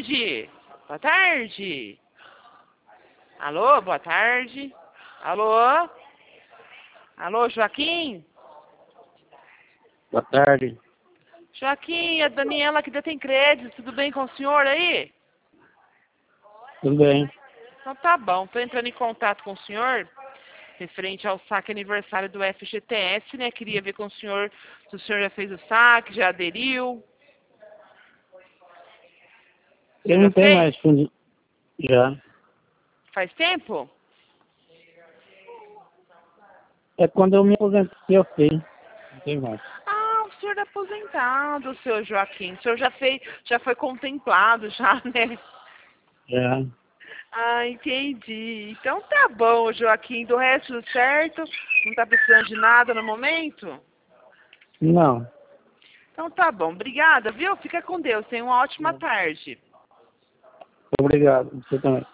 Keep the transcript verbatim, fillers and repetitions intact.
tarde. Boa tarde. Alô, boa tarde. Alô? Alô, Joaquim? Boa tarde. Joaquim, a Daniela aqui da Tem Crédito. Tudo bem com o senhor aí? Tudo bem. Então tá bom. Estou entrando em contato com o senhor referente ao saque aniversário do F G T S, né? Queria ver com o senhor se o senhor já fez o saque, já aderiu. Eu não tenho mais fundo. Já. Faz tempo? É quando eu me aposentei, eu fiz. Não tem mais. Ah, o senhor é aposentado, seu Joaquim. O senhor já fez, já foi contemplado, já, né? Já. Ah, entendi. Então tá bom, Joaquim. Do resto, tudo certo? Não tá precisando de nada no momento? Não. Então tá bom. Obrigada, viu? Fica com Deus. Tenha uma ótima tarde. Obrigado. Você também.